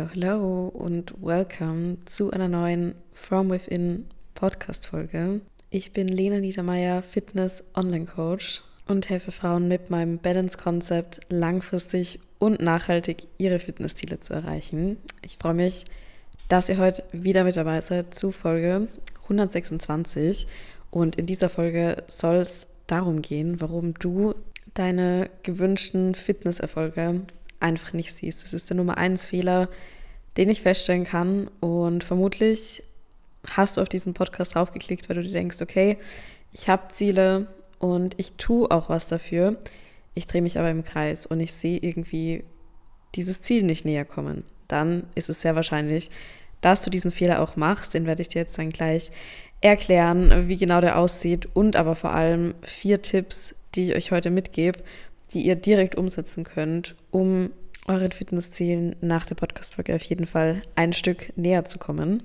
Hello, hello und welcome zu einer neuen From Within Podcast-Folge. Ich bin Lena Niedermeyer, Fitness-Online-Coach und helfe Frauen mit meinem Balance-Konzept langfristig und nachhaltig ihre Fitnessziele zu erreichen. Ich freue mich, dass ihr heute wieder mit dabei seid zu Folge 126 und in dieser Folge soll es darum gehen, warum du deine gewünschten Fitnesserfolge einfach nicht siehst. Das ist der Nummer 1 Fehler, den ich feststellen kann, und vermutlich hast du auf diesen Podcast draufgeklickt, weil du dir denkst, okay, ich habe Ziele und ich tue auch was dafür, ich drehe mich aber im Kreis und ich sehe irgendwie dieses Ziel nicht näher kommen. Dann ist es sehr wahrscheinlich, dass du diesen Fehler auch machst. Den werde ich dir jetzt dann gleich erklären, wie genau der aussieht, und aber vor allem 4 Tipps, die ich euch heute mitgebe, die ihr direkt umsetzen könnt, um euren Fitnesszielen nach der Podcast-Folge auf jeden Fall ein Stück näher zu kommen.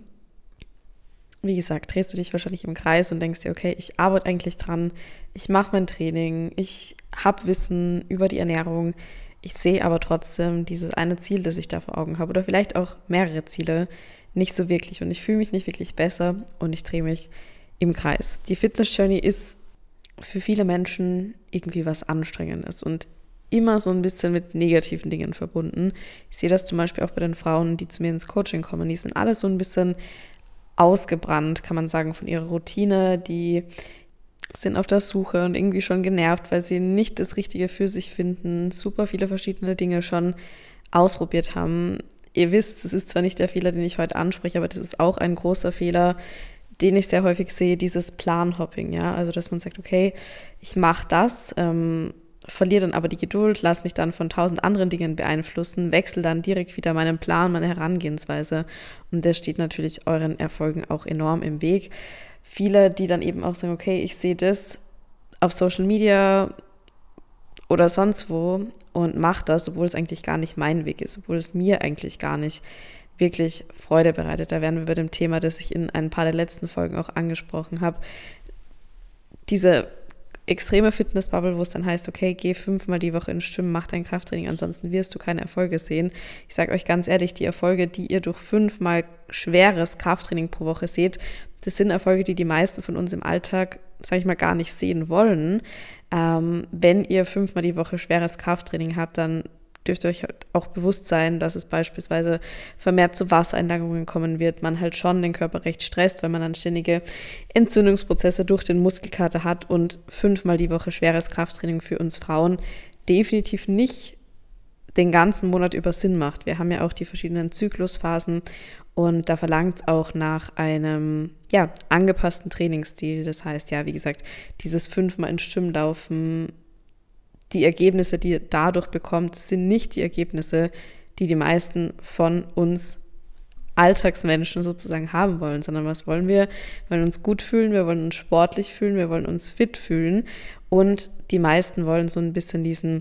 Wie gesagt, drehst du dich wahrscheinlich im Kreis und denkst dir, okay, ich arbeite eigentlich dran, ich mache mein Training, ich habe Wissen über die Ernährung, ich sehe aber trotzdem dieses eine Ziel, das ich da vor Augen habe, oder vielleicht auch mehrere Ziele, nicht so wirklich, und ich fühle mich nicht wirklich besser und ich drehe mich im Kreis. Die Fitness-Journey ist für viele Menschen irgendwie was Anstrengendes und immer so ein bisschen mit negativen Dingen verbunden. Ich sehe das zum Beispiel auch bei den Frauen, die zu mir ins Coaching kommen. Die sind alle so ein bisschen ausgebrannt, kann man sagen, von ihrer Routine. Die sind auf der Suche und irgendwie schon genervt, weil sie nicht das Richtige für sich finden, super viele verschiedene Dinge schon ausprobiert haben. Ihr wisst, es ist zwar nicht der Fehler, den ich heute anspreche, aber das ist auch ein großer Fehler, den ich sehr häufig sehe, dieses Planhopping, ja, also dass man sagt, okay, ich mache das, verliere dann aber die Geduld, lasse mich dann von 1000 anderen Dingen beeinflussen, wechsle dann direkt wieder meinen Plan, meine Herangehensweise, und das steht natürlich euren Erfolgen auch enorm im Weg. Viele, die dann eben auch sagen, okay, ich sehe das auf Social Media oder sonst wo und mache das, obwohl es eigentlich gar nicht mein Weg ist, obwohl es mir eigentlich gar nicht wirklich Freude bereitet. Da wären wir bei dem Thema, das ich in ein paar der letzten Folgen auch angesprochen habe. Diese extreme Fitnessbubble, wo es dann heißt, okay, geh 5-mal die Woche ins Schwimmen, mach dein Krafttraining, ansonsten wirst du keine Erfolge sehen. Ich sage euch ganz ehrlich, die Erfolge, die ihr durch 5-mal schweres Krafttraining pro Woche seht, das sind Erfolge, die die meisten von uns im Alltag, sage ich mal, gar nicht sehen wollen. Wenn ihr 5-mal die Woche schweres Krafttraining habt, dann dürft ihr euch auch bewusst sein, dass es beispielsweise vermehrt zu Wassereinlagerungen kommen wird, man halt schon den Körper recht stresst, weil man dann ständige Entzündungsprozesse durch den Muskelkater hat, und 5-mal die Woche schweres Krafttraining für uns Frauen definitiv nicht den ganzen Monat über Sinn macht. Wir haben ja auch die verschiedenen Zyklusphasen und da verlangt es auch nach einem angepassten Trainingsstil. Das heißt, wie gesagt, dieses 5-mal ins Schwimmen laufen, die Ergebnisse, die ihr dadurch bekommt, sind nicht die Ergebnisse, die die meisten von uns Alltagsmenschen sozusagen haben wollen, sondern was wollen wir? Wir wollen uns gut fühlen, wir wollen uns sportlich fühlen, wir wollen uns fit fühlen, und die meisten wollen so ein bisschen diesen,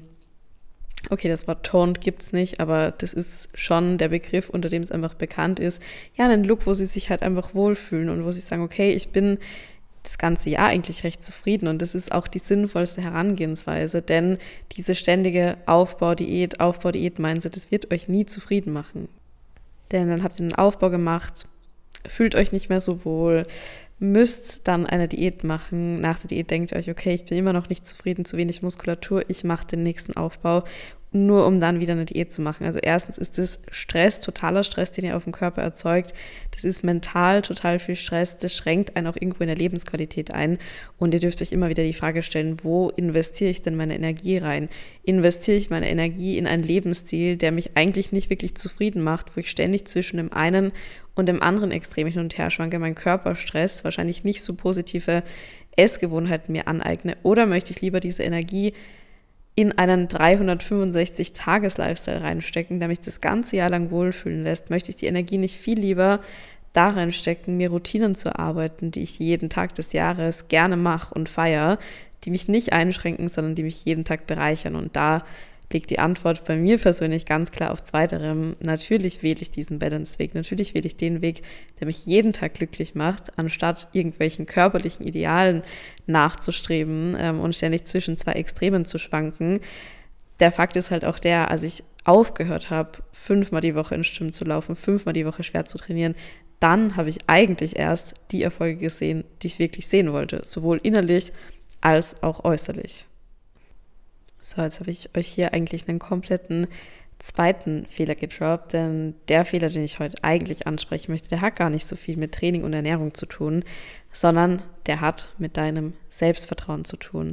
okay, das Wort toned gibt's nicht, aber das ist schon der Begriff, unter dem es einfach bekannt ist, einen Look, wo sie sich halt einfach wohlfühlen und wo sie sagen, okay, ich bin das ganze Jahr eigentlich recht zufrieden, und das ist auch die sinnvollste Herangehensweise, denn diese ständige Aufbau-Diät-Mindset, das wird euch nie zufrieden machen. Denn dann habt ihr einen Aufbau gemacht, fühlt euch nicht mehr so wohl, müsst dann eine Diät machen. Nach der Diät denkt ihr euch, okay, ich bin immer noch nicht zufrieden, zu wenig Muskulatur, ich mache den nächsten Aufbau, nur um dann wieder eine Diät zu machen. Also erstens ist das Stress, totaler Stress, den ihr auf dem Körper erzeugt. Das ist mental total viel Stress. Das schränkt einen auch irgendwo in der Lebensqualität ein. Und ihr dürft euch immer wieder die Frage stellen, wo investiere ich denn meine Energie rein? Investiere ich meine Energie in einen Lebensstil, der mich eigentlich nicht wirklich zufrieden macht, wo ich ständig zwischen dem einen und dem anderen Extrem hin und her schwanke, mein Körper stresst, wahrscheinlich nicht so positive Essgewohnheiten mir aneigne? Oder möchte ich lieber diese Energie in einen 365-Tages-Lifestyle reinstecken, der mich das ganze Jahr lang wohlfühlen lässt? Möchte ich die Energie nicht viel lieber da reinstecken, mir Routinen zu erarbeiten, die ich jeden Tag des Jahres gerne mache und feiere, die mich nicht einschränken, sondern die mich jeden Tag bereichern? Und da liegt die Antwort bei mir persönlich ganz klar auf zweiterem. Natürlich wähle ich diesen Balance-Weg. Natürlich wähle ich den Weg, der mich jeden Tag glücklich macht, anstatt irgendwelchen körperlichen Idealen nachzustreben und ständig zwischen 2 Extremen zu schwanken. Der Fakt ist halt auch der, also ich aufgehört habe, 5-mal die Woche ins Gym zu laufen, 5-mal die Woche schwer zu trainieren, dann habe ich eigentlich erst die Erfolge gesehen, die ich wirklich sehen wollte, sowohl innerlich als auch äußerlich. So, jetzt habe ich euch hier eigentlich einen kompletten zweiten Fehler gedroppt, denn der Fehler, den ich heute eigentlich ansprechen möchte, der hat gar nicht so viel mit Training und Ernährung zu tun, sondern der hat mit deinem Selbstvertrauen zu tun.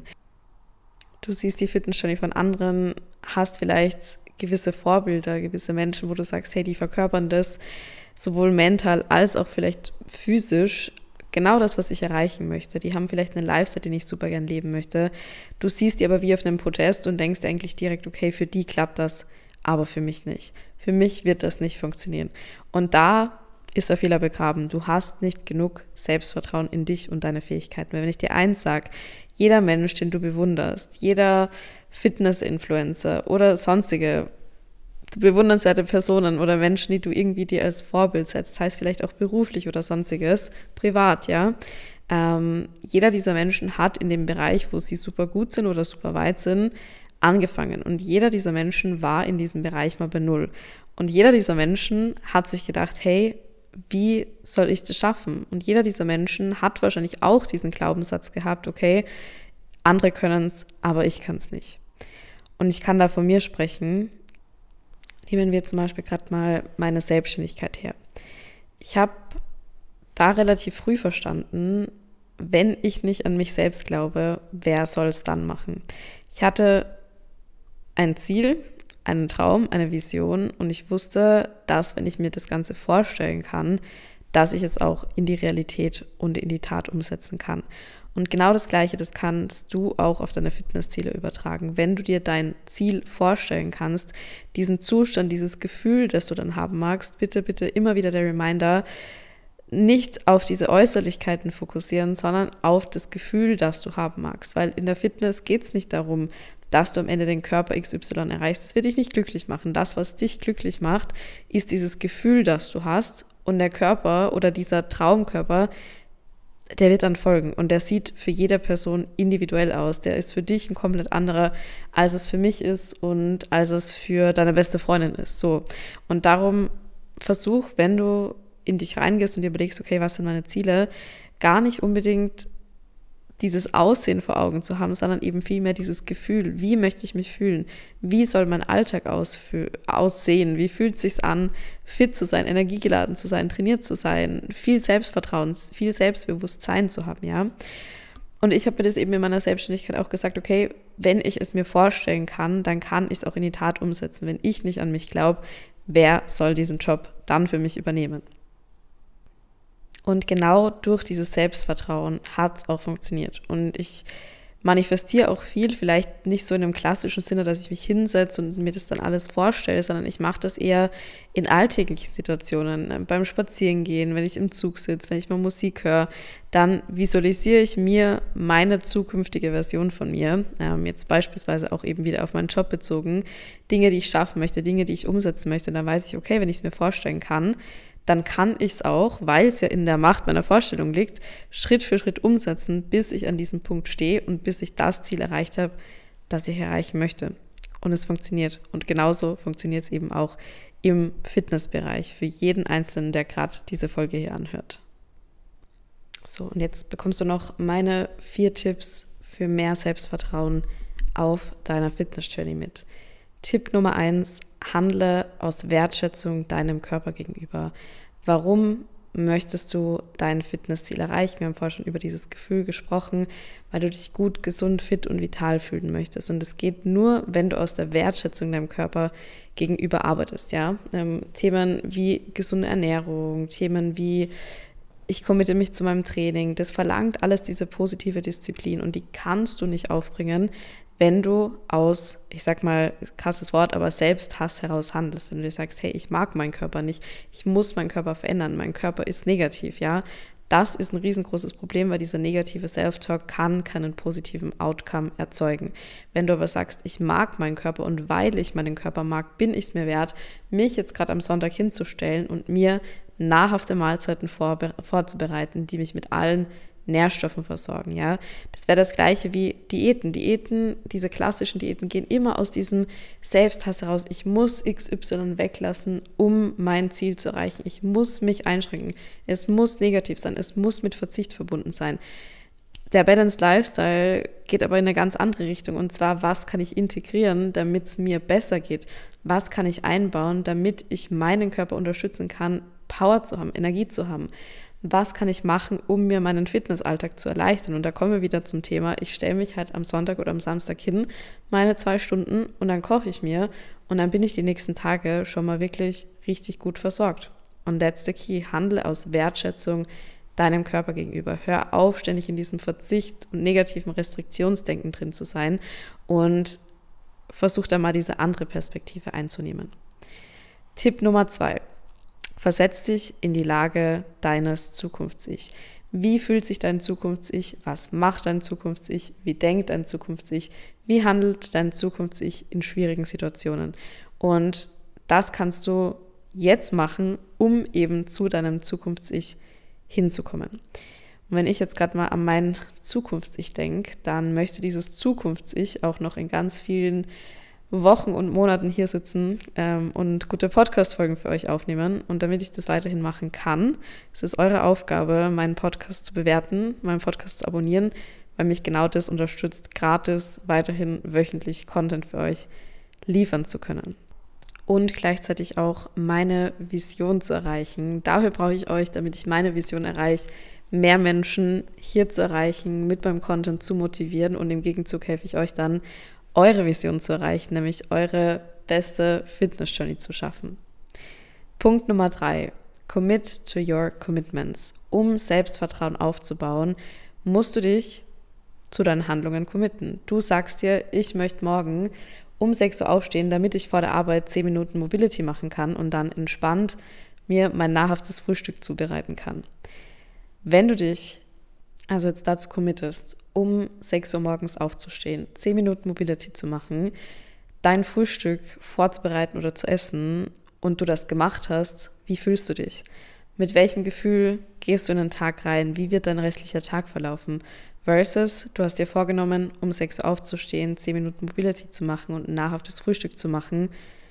Du siehst die Fitnessjourney von anderen, hast vielleicht gewisse Vorbilder, gewisse Menschen, wo du sagst, hey, die verkörpern das sowohl mental als auch vielleicht physisch, genau das, was ich erreichen möchte. Die haben vielleicht einen Lifestyle, den ich super gern leben möchte. Du siehst die aber wie auf einem Podest und denkst eigentlich direkt, okay, für die klappt das, aber für mich nicht. Für mich wird das nicht funktionieren. Und da ist der Fehler begraben. Du hast nicht genug Selbstvertrauen in dich und deine Fähigkeiten. Wenn ich dir eins sage, jeder Mensch, den du bewunderst, jeder Fitness-Influencer oder sonstige bewundernswerte Personen oder Menschen, die du irgendwie dir als Vorbild setzt, heißt vielleicht auch beruflich oder sonstiges, privat, ja. Jeder dieser Menschen hat in dem Bereich, wo sie super gut sind oder super weit sind, angefangen. Und jeder dieser Menschen war in diesem Bereich mal bei Null. Und jeder dieser Menschen hat sich gedacht, hey, wie soll ich das schaffen? Und jeder dieser Menschen hat wahrscheinlich auch diesen Glaubenssatz gehabt, okay, andere können es, aber ich kann es nicht. Und ich kann da von mir sprechen. Nehmen wir zum Beispiel gerade mal meine Selbstständigkeit her. Ich habe da relativ früh verstanden, wenn ich nicht an mich selbst glaube, wer soll es dann machen? Ich hatte ein Ziel, einen Traum, eine Vision und ich wusste, dass, wenn ich mir das Ganze vorstellen kann, dass ich es auch in die Realität und in die Tat umsetzen kann. Und genau das Gleiche, das kannst du auch auf deine Fitnessziele übertragen. Wenn du dir dein Ziel vorstellen kannst, diesen Zustand, dieses Gefühl, das du dann haben magst, bitte, bitte immer wieder der Reminder, nicht auf diese Äußerlichkeiten fokussieren, sondern auf das Gefühl, das du haben magst. Weil in der Fitness geht es nicht darum, dass du am Ende den Körper XY erreichst. Das wird dich nicht glücklich machen. Das, was dich glücklich macht, ist dieses Gefühl, das du hast. Und der Körper oder dieser Traumkörper, der wird dann folgen. Und der sieht für jede Person individuell aus. Der ist für dich ein komplett anderer, als es für mich ist und als es für deine beste Freundin ist. So. Und darum versuch, wenn du in dich reingehst und dir überlegst, okay, was sind meine Ziele, gar nicht unbedingt dieses Aussehen vor Augen zu haben, sondern eben vielmehr dieses Gefühl, wie möchte ich mich fühlen, wie soll mein Alltag aussehen, wie fühlt es sich an, fit zu sein, energiegeladen zu sein, trainiert zu sein, viel Selbstvertrauen, viel Selbstbewusstsein zu haben, ja. Und ich habe mir das eben in meiner Selbstständigkeit auch gesagt, okay, wenn ich es mir vorstellen kann, dann kann ich es auch in die Tat umsetzen. Wenn ich nicht an mich glaube, wer soll diesen Job dann für mich übernehmen? Und genau durch dieses Selbstvertrauen hat es auch funktioniert. Und ich manifestiere auch viel, vielleicht nicht so in einem klassischen Sinne, dass ich mich hinsetze und mir das dann alles vorstelle, sondern ich mache das eher in alltäglichen Situationen, beim Spazierengehen, wenn ich im Zug sitze, wenn ich mal Musik höre, dann visualisiere ich mir meine zukünftige Version von mir, jetzt beispielsweise auch eben wieder auf meinen Job bezogen, Dinge, die ich schaffen möchte, Dinge, die ich umsetzen möchte, und dann weiß ich, okay, wenn ich es mir vorstellen kann, dann kann ich es auch, weil es ja in der Macht meiner Vorstellung liegt, Schritt für Schritt umsetzen, bis ich an diesem Punkt stehe und bis ich das Ziel erreicht habe, das ich erreichen möchte. Und es funktioniert. Und genauso funktioniert es eben auch im Fitnessbereich für jeden Einzelnen, der gerade diese Folge hier anhört. So, und jetzt bekommst du noch meine 4 Tipps für mehr Selbstvertrauen auf deiner Fitness-Journey mit. Tipp Nummer 1, handle aus Wertschätzung deinem Körper gegenüber. Warum möchtest du dein Fitnessziel erreichen? Wir haben vorher schon über dieses Gefühl gesprochen, weil du dich gut, gesund, fit und vital fühlen möchtest. Und es geht nur, wenn du aus der Wertschätzung deinem Körper gegenüber arbeitest. Ja? Themen wie gesunde Ernährung, Themen wie ich committe mich zu meinem Training, das verlangt alles diese positive Disziplin und die kannst du nicht aufbringen, wenn du aus, ich sag mal, krasses Wort, aber Selbsthass heraus handelst, wenn du dir sagst, hey, ich mag meinen Körper nicht, ich muss meinen Körper verändern, mein Körper ist negativ, ja, das ist ein riesengroßes Problem, weil dieser negative Self-Talk kann keinen positiven Outcome erzeugen. Wenn du aber sagst, ich mag meinen Körper und weil ich meinen Körper mag, bin ich es mir wert, mich jetzt gerade am Sonntag hinzustellen und mir nahrhafte Mahlzeiten vorzubereiten, die mich mit allen Nährstoffen versorgen, ja. Das wäre das Gleiche wie Diäten. Diese klassischen Diäten gehen immer aus diesem Selbsthass heraus. Ich muss XY weglassen, um mein Ziel zu erreichen. Ich muss mich einschränken. Es muss negativ sein. Es muss mit Verzicht verbunden sein. Der Balanced Lifestyle geht aber in eine ganz andere Richtung. Und zwar, was kann ich integrieren, damit es mir besser geht? Was kann ich einbauen, damit ich meinen Körper unterstützen kann, Power zu haben, Energie zu haben? Was kann ich machen, um mir meinen Fitnessalltag zu erleichtern? Und da kommen wir wieder zum Thema, ich stelle mich halt am Sonntag oder am Samstag hin, meine 2 Stunden und dann koche ich mir und dann bin ich die nächsten Tage schon mal wirklich richtig gut versorgt. Und that's the key, handle aus Wertschätzung deinem Körper gegenüber. Hör auf, ständig in diesem Verzicht und negativen Restriktionsdenken drin zu sein und versuch da mal diese andere Perspektive einzunehmen. Tipp Nummer 2. Versetz dich in die Lage deines Zukunfts-Ich. Wie fühlt sich dein Zukunfts-Ich? Was macht dein Zukunfts-Ich? Wie denkt dein Zukunfts-Ich? Wie handelt dein Zukunfts-Ich in schwierigen Situationen? Und das kannst du jetzt machen, um eben zu deinem Zukunfts-Ich hinzukommen. Und wenn ich jetzt gerade mal an mein Zukunfts-Ich denke, dann möchte dieses Zukunfts-Ich auch noch in ganz vielen Wochen und Monaten hier sitzen und gute Podcast-Folgen für euch aufnehmen. Und damit ich das weiterhin machen kann, ist es eure Aufgabe, meinen Podcast zu bewerten, meinen Podcast zu abonnieren, weil mich genau das unterstützt, gratis weiterhin wöchentlich Content für euch liefern zu können. Und gleichzeitig auch meine Vision zu erreichen. Dafür brauche ich euch, damit ich meine Vision erreiche, mehr Menschen hier zu erreichen, mit meinem Content zu motivieren und im Gegenzug helfe ich euch dann, eure Vision zu erreichen, nämlich eure beste Fitness-Journey zu schaffen. Punkt Nummer 3. Commit to your commitments. Um Selbstvertrauen aufzubauen, musst du dich zu deinen Handlungen committen. Du sagst dir, ich möchte morgen um 6 Uhr aufstehen, damit ich vor der Arbeit 10 Minuten Mobility machen kann und dann entspannt mir mein nahrhaftes Frühstück zubereiten kann. Wenn du dich also jetzt dazu committest, um 6 Uhr morgens aufzustehen, 10 Minuten Mobility zu machen, dein Frühstück vorzubereiten oder zu essen und du das gemacht hast, wie fühlst du dich? Mit welchem Gefühl gehst du in den Tag rein? Wie wird dein restlicher Tag verlaufen? Versus, du hast dir vorgenommen, um 6 Uhr aufzustehen, 10 Minuten Mobility zu machen und ein nahrhaftes Frühstück zu machen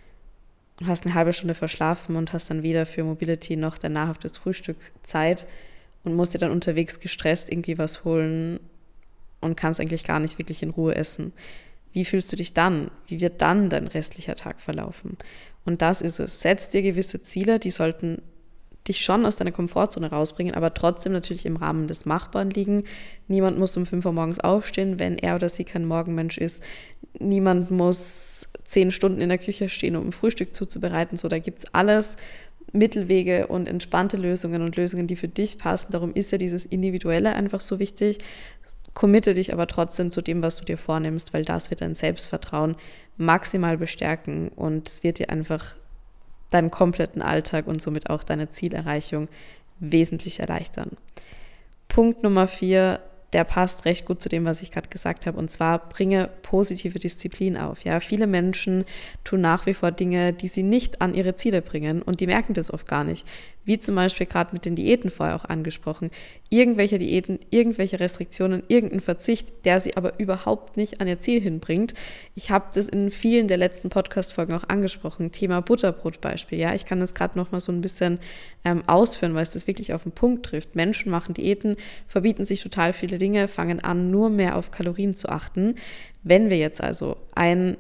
und hast eine halbe Stunde verschlafen und hast dann weder für Mobility noch dein nahrhaftes Frühstück Zeit und musst dir dann unterwegs gestresst irgendwie was holen und kannst eigentlich gar nicht wirklich in Ruhe essen. Wie fühlst du dich dann? Wie wird dann dein restlicher Tag verlaufen? Und das ist es. Setz dir gewisse Ziele, die sollten dich schon aus deiner Komfortzone rausbringen, aber trotzdem natürlich im Rahmen des Machbaren liegen. Niemand muss um 5 Uhr morgens aufstehen, wenn er oder sie kein Morgenmensch ist. Niemand muss 10 Stunden in der Küche stehen, um ein Frühstück zuzubereiten. So, da gibt es alles Mittelwege und entspannte Lösungen und Lösungen, die für dich passen. Darum ist ja dieses Individuelle einfach so wichtig. Committe dich aber trotzdem zu dem, was du dir vornimmst, weil das wird dein Selbstvertrauen maximal bestärken und es wird dir einfach deinen kompletten Alltag und somit auch deine Zielerreichung wesentlich erleichtern. Punkt Nummer 4, der passt recht gut zu dem, was ich gerade gesagt habe, und zwar bringe positive Disziplin auf. Ja, viele Menschen tun nach wie vor Dinge, die sie nicht an ihre Ziele bringen und die merken das oft gar nicht. Wie zum Beispiel gerade mit den Diäten vorher auch angesprochen. Irgendwelche Diäten, irgendwelche Restriktionen, irgendein Verzicht, der sie aber überhaupt nicht an ihr Ziel hinbringt. Ich habe das in vielen der letzten Podcast-Folgen auch angesprochen. Thema Butterbrot-Beispiel. Ja, ich kann das gerade noch mal so ein bisschen ausführen, weil es das wirklich auf den Punkt trifft. Menschen machen Diäten, verbieten sich total viele Dinge, fangen an, nur mehr auf Kalorien zu achten. Wenn wir jetzt also ein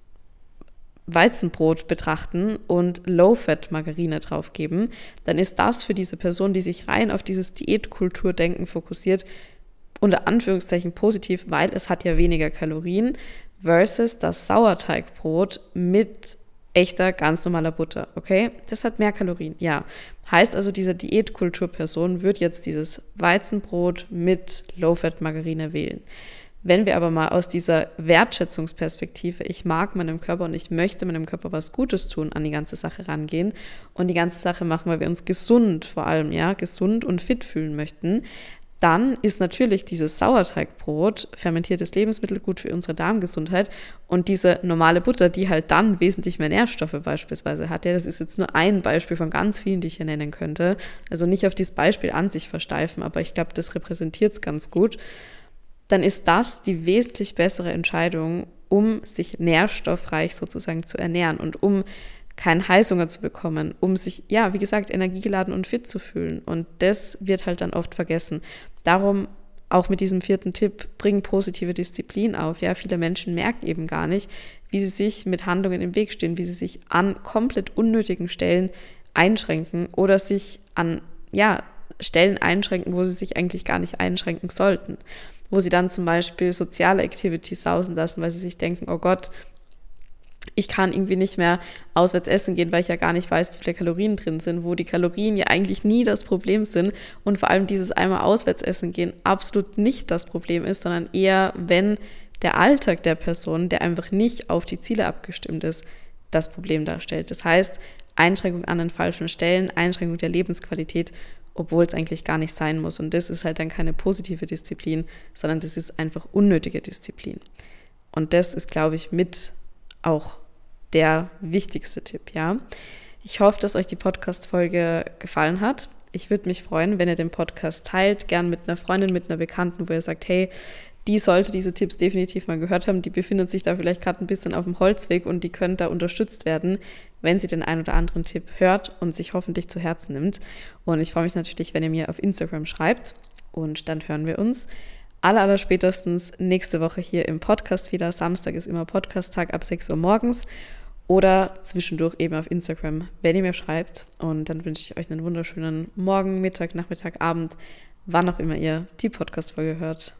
Weizenbrot betrachten und Low-Fat-Margarine draufgeben, dann ist das für diese Person, die sich rein auf dieses Diätkulturdenken fokussiert, unter Anführungszeichen positiv, weil es hat ja weniger Kalorien, versus das Sauerteigbrot mit echter, ganz normaler Butter, okay? Das hat mehr Kalorien, ja. Heißt also, diese Diätkulturperson wird jetzt dieses Weizenbrot mit Low-Fat-Margarine wählen. Wenn wir aber mal aus dieser Wertschätzungsperspektive, ich mag meinem Körper und ich möchte meinem Körper was Gutes tun, an die ganze Sache rangehen und die ganze Sache machen, weil wir uns gesund vor allem, ja, gesund und fit fühlen möchten, dann ist natürlich dieses Sauerteigbrot, fermentiertes Lebensmittel, gut für unsere Darmgesundheit. Und diese normale Butter, die halt dann wesentlich mehr Nährstoffe beispielsweise hat, ja, das ist jetzt nur ein Beispiel von ganz vielen, die ich hier nennen könnte. Also nicht auf dieses Beispiel an sich versteifen, aber ich glaube, das repräsentiert es ganz gut. Dann ist das die wesentlich bessere Entscheidung, um sich nährstoffreich sozusagen zu ernähren und um keinen Heißhunger zu bekommen, um sich, ja, wie gesagt, energiegeladen und fit zu fühlen. Und das wird halt dann oft vergessen. Darum auch mit diesem 4. Tipp, bring positive Disziplin auf. Ja, viele Menschen merken eben gar nicht, wie sie sich mit Handlungen im Weg stehen, wie sie sich an komplett unnötigen Stellen einschränken oder sich an, ja, Stellen einschränken, wo sie sich eigentlich gar nicht einschränken sollten. Wo sie dann zum Beispiel soziale Activities sausen lassen, weil sie sich denken, oh Gott, ich kann irgendwie nicht mehr auswärts essen gehen, weil ich ja gar nicht weiß, wie viele Kalorien drin sind, wo die Kalorien ja eigentlich nie das Problem sind und vor allem dieses einmal auswärts essen gehen absolut nicht das Problem ist, sondern eher, wenn der Alltag der Person, der einfach nicht auf die Ziele abgestimmt ist, das Problem darstellt. Das heißt, Einschränkung an den falschen Stellen, Einschränkung der Lebensqualität, obwohl es eigentlich gar nicht sein muss. Und das ist halt dann keine positive Disziplin, sondern das ist einfach unnötige Disziplin. Und das ist, glaube ich, mit auch der wichtigste Tipp, ja. Ich hoffe, dass euch die Podcast-Folge gefallen hat. Ich würde mich freuen, wenn ihr den Podcast teilt, gern mit einer Freundin, mit einer Bekannten, wo ihr sagt, hey, die sollte diese Tipps definitiv mal gehört haben, die befindet sich da vielleicht gerade ein bisschen auf dem Holzweg und die können da unterstützt werden, wenn sie den einen oder anderen Tipp hört und sich hoffentlich zu Herzen nimmt. Und ich freue mich natürlich, wenn ihr mir auf Instagram schreibt und dann hören wir uns allerspätestens nächste Woche hier im Podcast wieder. Samstag ist immer Podcast-Tag ab 6 Uhr morgens oder zwischendurch eben auf Instagram, wenn ihr mir schreibt. Und dann wünsche ich euch einen wunderschönen Morgen, Mittag, Nachmittag, Abend, wann auch immer ihr die Podcast-Folge hört.